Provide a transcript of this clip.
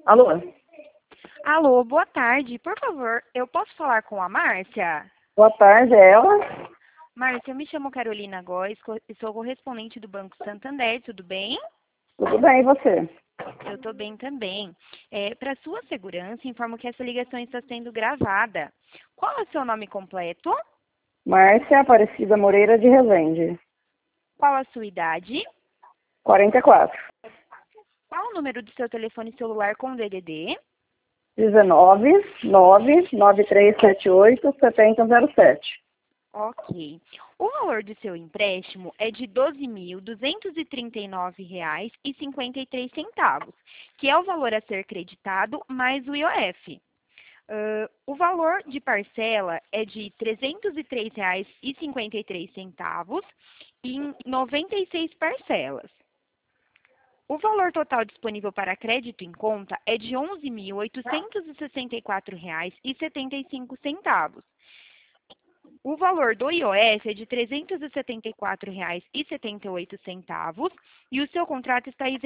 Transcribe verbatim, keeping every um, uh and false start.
Alô? Alô, boa tarde. Por favor, eu posso falar com a Márcia? Boa tarde, é ela? Márcia, eu me chamo Carolina Góes, co- sou correspondente do Banco Santander, tudo bem? Tudo bem, e você? Eu estou bem também. Para sua segurança, informo que essa ligação está sendo gravada. Qual é o seu nome completo? Márcia Aparecida Moreira de Resende. Qual a sua idade? quarenta e quatro. Qual o número do seu telefone celular com D D D? dezenove, nove, nove três sete oito, sete zero zero sete. Ok. O valor do seu empréstimo é de doze mil duzentos e trinta e nove reais e cinquenta e três centavos, que é o valor a ser creditado mais o I O F. Uh, o valor de parcela é de trezentos e três reais e cinquenta e três centavos em noventa e seis parcelas. O valor total disponível para crédito em conta é de onze mil oitocentos e sessenta e quatro reais e setenta e cinco centavos. O valor do I O F é de trezentos e setenta e quatro reais e setenta e oito centavos e o seu contrato está isento